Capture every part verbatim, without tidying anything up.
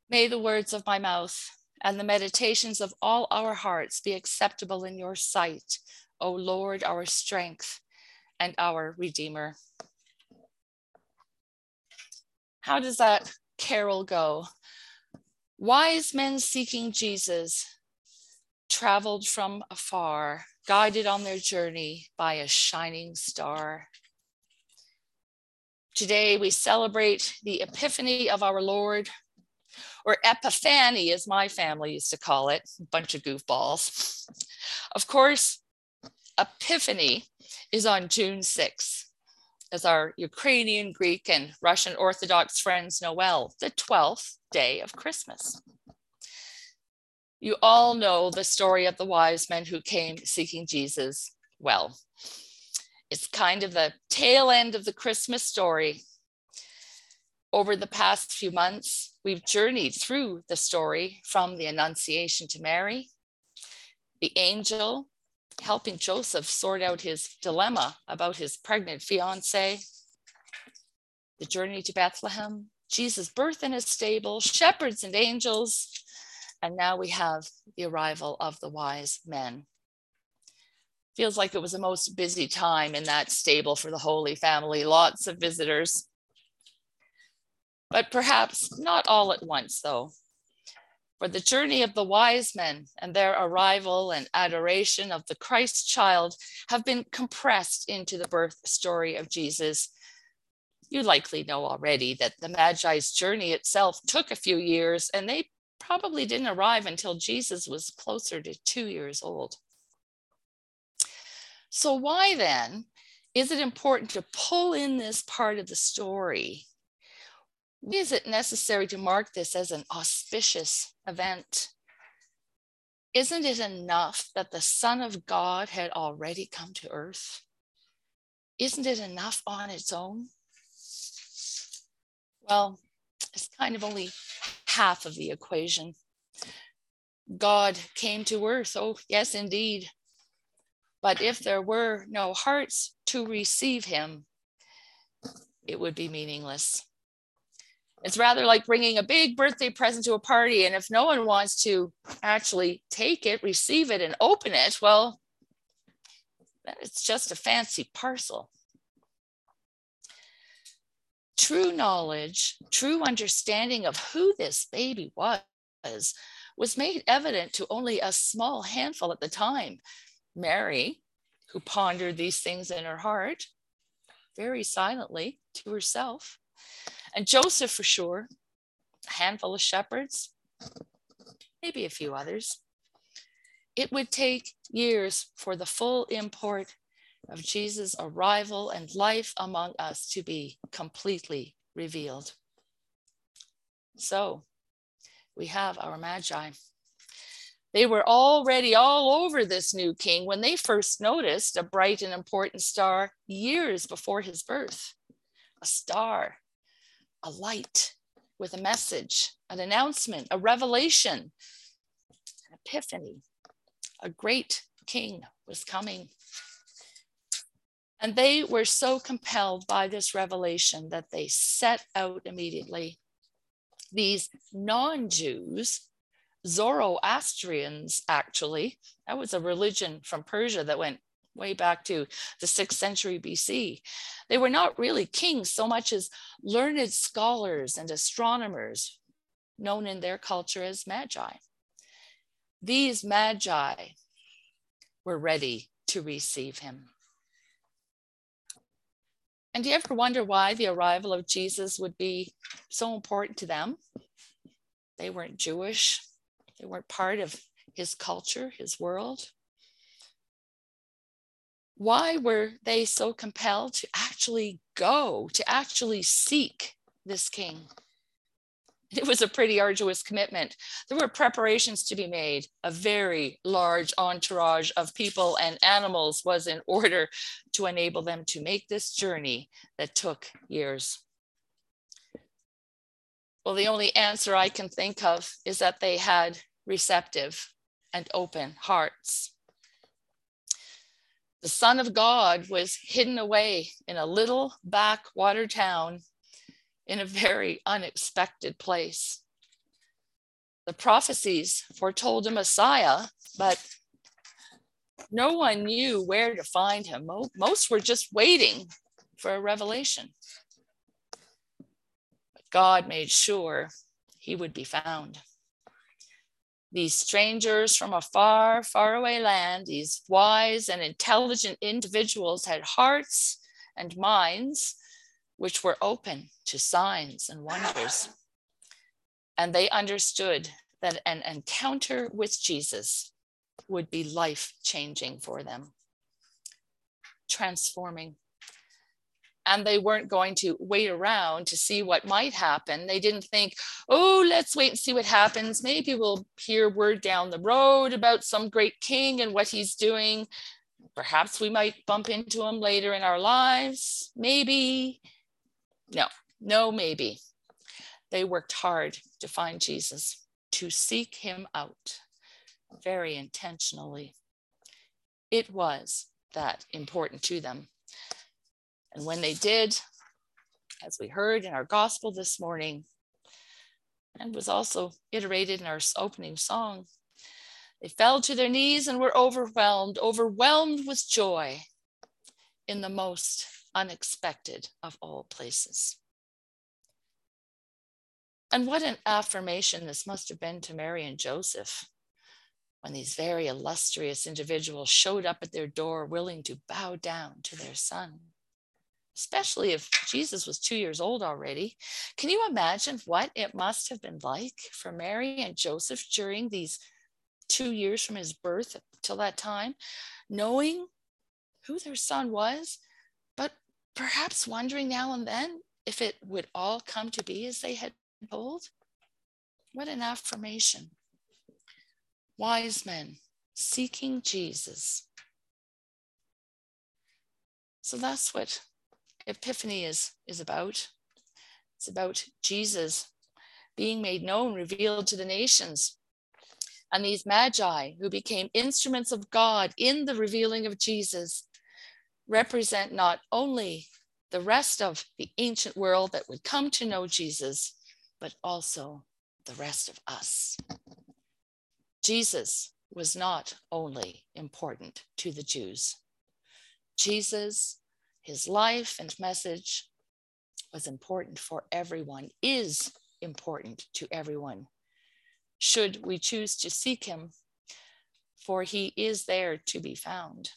May the words of my mouth and the meditations of all our hearts be acceptable in your sight, O Lord, our strength and our Redeemer. How does that carol go? Wise men seeking Jesus traveled from afar, guided on their journey by a shining star. Today we celebrate the Epiphany of our Lord, or Epiphany as my family used to call it, a bunch of goofballs. Of course, Epiphany is on June sixth, as our Ukrainian, Greek, and Russian Orthodox friends know well, the twelfth day of Christmas. You all know the story of the wise men who came seeking Jesus. Well, it's kind of the tail end of the Christmas story. Over the past few months, we've journeyed through the story from the Annunciation to Mary, the angel helping Joseph sort out his dilemma about his pregnant fiance, the journey to Bethlehem, Jesus' birth in a stable, shepherds and angels, and now we have the arrival of the wise men. Feels like it was the most busy time in that stable for the Holy Family, lots of visitors. But perhaps not all at once, though. For the journey of the wise men and their arrival and adoration of the Christ child have been compressed into the birth story of Jesus. You likely know already that the Magi's journey itself took a few years, and they probably didn't arrive until Jesus was closer to two years old. So why then is it important to pull in this part of the story? Is it necessary to mark this as an auspicious event? Isn't it enough that the Son of God had already come to earth? Isn't it enough on its own? Well, it's kind of only half of the equation. God came to earth, oh yes, indeed. But if there were no hearts to receive him, it would be meaningless. It's rather like bringing a big birthday present to a party, and if no one wants to actually take it, receive it, and open it, well, then it's just a fancy parcel. True knowledge, true understanding of who this baby was, was made evident to only a small handful at the time. Mary, who pondered these things in her heart, very silently to herself, and Joseph for sure, a handful of shepherds, maybe a few others. It would take years for the full import of Jesus' arrival and life among us to be completely revealed. So we have our Magi. They were already all over this new king when they first noticed a bright and important star years before his birth. A star, a light with a message, an announcement, a revelation, an epiphany. A great king was coming. And they were so compelled by this revelation that they set out immediately. These non-Jews, Zoroastrians, actually, that was a religion from Persia that went way back to the sixth century B C. They were not really kings so much as learned scholars and astronomers, known in their culture as magi. These magi were ready to receive him. And do you ever wonder why the arrival of Jesus would be so important to them? They weren't Jewish. They weren't part of his culture, his world. Why were they so compelled to actually go, to actually seek this king? It was a pretty arduous commitment. There were preparations to be made. A very large entourage of people and animals was in order to enable them to make this journey that took years. Well, the only answer I can think of is that they had receptive and open hearts. The Son of God was hidden away in a little backwater town in a very unexpected place. The prophecies foretold a Messiah, but no one knew where to find him. Most were just waiting for a revelation. But God made sure he would be found. These strangers from a far, far away land, these wise and intelligent individuals had hearts and minds which were open to signs and wonders. And they understood that an encounter with Jesus would be life-changing for them, transforming. And they weren't going to wait around to see what might happen. They didn't think, oh, let's wait and see what happens. Maybe we'll hear word down the road about some great king and what he's doing. Perhaps we might bump into him later in our lives. Maybe. No, no, maybe. They worked hard to find Jesus, to seek him out very intentionally. It was that important to them. And when they did, as we heard in our gospel this morning, and was also iterated in our opening song, they fell to their knees and were overwhelmed, overwhelmed with joy in the most unexpected of all places. And what an affirmation this must have been to Mary and Joseph when these very illustrious individuals showed up at their door willing to bow down to their son. Especially if Jesus was two years old already. Can you imagine what it must have been like for Mary and Joseph during these two years from his birth till that time, knowing who their son was, but perhaps wondering now and then if it would all come to be as they had told? What an affirmation. Wise men seeking Jesus. So that's what Epiphany is, is about. It's about Jesus being made known, revealed to the nations. And these magi who became instruments of God in the revealing of Jesus represent not only the rest of the ancient world that would come to know Jesus, but also the rest of us. Jesus was not only important to the Jews. Jesus, his life and message was important for everyone, is important to everyone, should we choose to seek him, for he is there to be found.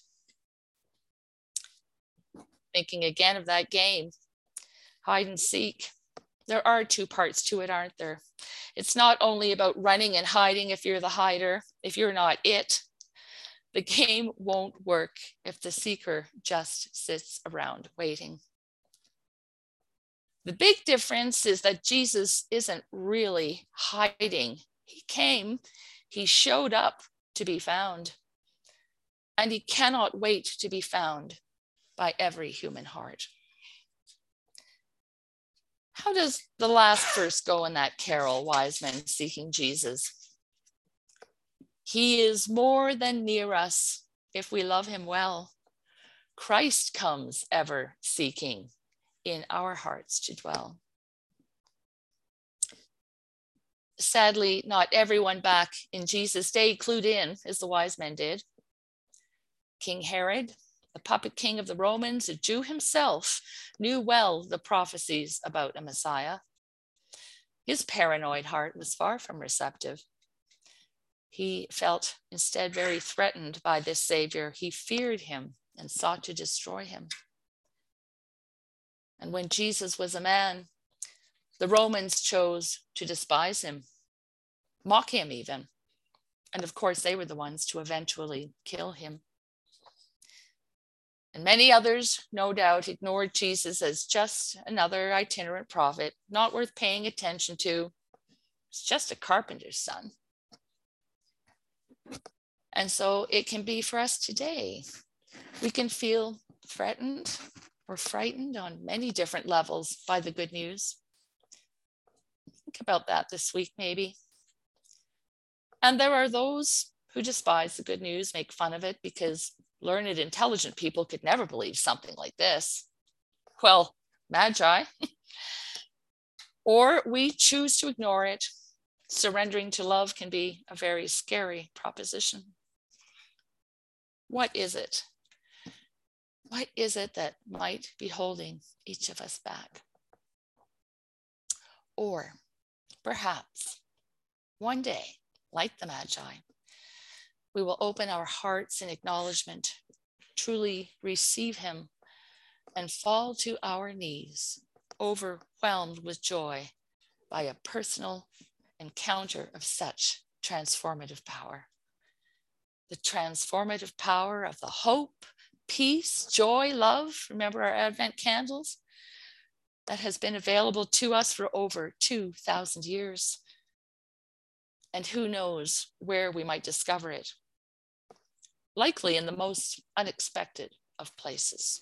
Thinking again of that game, hide and seek. There are two parts to it, aren't there? It's not only about running and hiding if you're the hider, if you're not it. The game won't work if the seeker just sits around waiting. The big difference is that Jesus isn't really hiding. He came, he showed up to be found, and he cannot wait to be found by every human heart. How does the last verse go in that carol, Wise Men Seeking Jesus? He is more than near us if we love him well. Christ comes ever seeking in our hearts to dwell. Sadly, not everyone back in Jesus' day clued in as the wise men did. King Herod, the puppet king of the Romans, a Jew himself, knew well the prophecies about a Messiah. His paranoid heart was far from receptive. He felt instead very threatened by this Savior. He feared him and sought to destroy him. And when Jesus was a man, the Romans chose to despise him, mock him even. And of course, they were the ones to eventually kill him. And many others, no doubt, ignored Jesus as just another itinerant prophet, not worth paying attention to. It's just a carpenter's son. And so it can be for us today. We can feel threatened or frightened on many different levels by the good news. Think about that this week, maybe. And there are those who despise the good news, make fun of it because learned, intelligent people could never believe something like this. Well, magi. Or we choose to ignore it surrendering to love can be a very scary proposition. What is it? What is it that might be holding each of us back? Or perhaps one day, like the Magi, we will open our hearts in acknowledgement, truly receive him, and fall to our knees, overwhelmed with joy by a personal encounter of such transformative power. The transformative power of the hope, peace, joy, love, remember our Advent candles, that has been available to us for over two thousand years. And who knows where we might discover it? Likely in the most unexpected of places.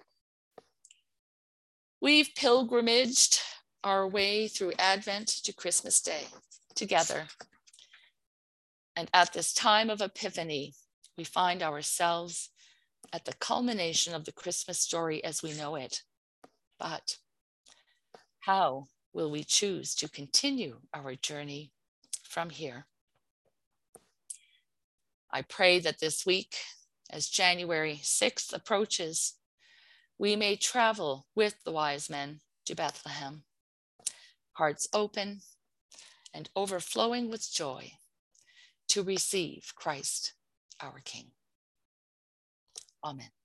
We've pilgrimaged our way through Advent to Christmas Day together. And at this time of Epiphany, we find ourselves at the culmination of the Christmas story as we know it. But how will we choose to continue our journey from here? I pray that this week, as January sixth approaches, we may travel with the wise men to Bethlehem, hearts open and overflowing with joy to receive Christ, our King. Amen.